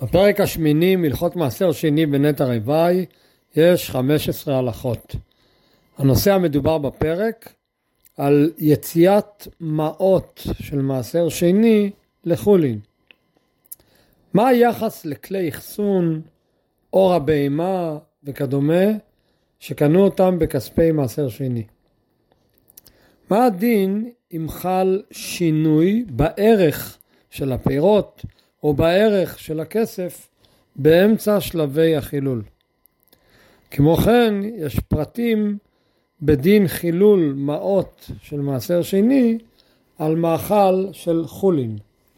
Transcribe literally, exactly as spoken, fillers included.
בפרק השמיני מלכות מעשר שני בנטע רווי יש חמש עשרה הלכות. הנושא המדובר בפרק על יציאת מעות של מעשר שני לחולין. מה היחס לכלי אחסון, אור הבהמה וכדומה שקנו אותם בכספי מעשר שני? מה הדין אם חל שינוי בערך של הפירות או בערך של הכסף באמצע שלבי החילול? כמו כן יש פרטים בדין חילול מעות של מעשר שני על מאכל של חולין.